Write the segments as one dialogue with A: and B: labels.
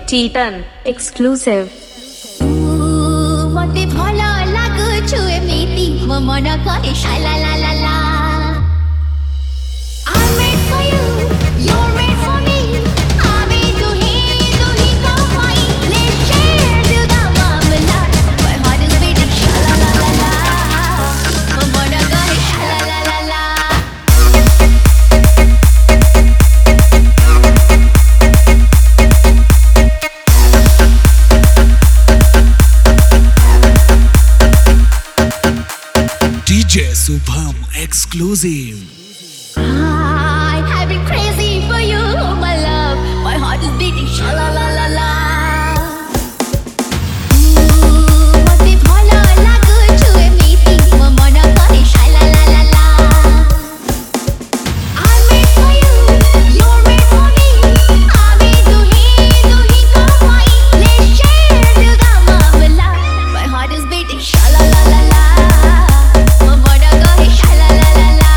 A: Titan exclusive.
B: मते भल लागुछु एमिति म मन कहे शाला ला ला ला I'm made for you, you're made for me. आवे दुही दुही को होई Let's share जुदा मामला My heart is beating शाला ला ला ला म मन कहे शाला ला ला ला
C: DJ Subham exclusive.
B: I have been crazy for you, my love. My heart is beating, sha la la la la. मते भल लागुछु एमिति म मन कहे sha la la la la. I'm made for you, you're made for me. आवे दुही दुही को होई Let's share जुदा मामला My heart is beating, sha la la la la. म मन कहे sha la la la la.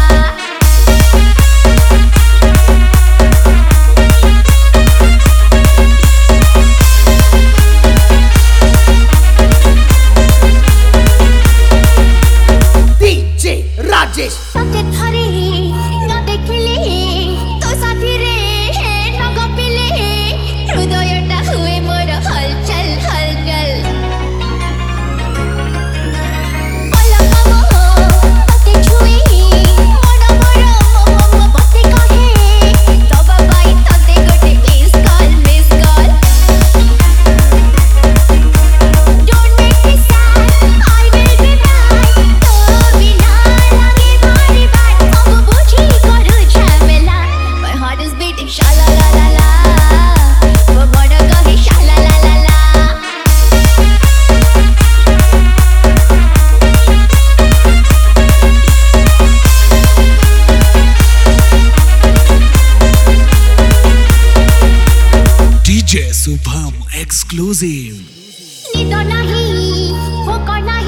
D: DJ Rajesh
B: तते थरे न देखिले तो साथी रे न गपिले हृदयटा हुए मोर हलचल हलचल पलक मोह तते छुए मन मोर मम बते कहे तब बाई तते गोटे miss call Don't make me sad I will be back तो बिना लगे भारी बात अब बुझी करू झमेला My heart is beating sha la la la la वो मन कहे sha la la la la
C: DJ Subham exclusive.
B: निद नहीं भोक नहीं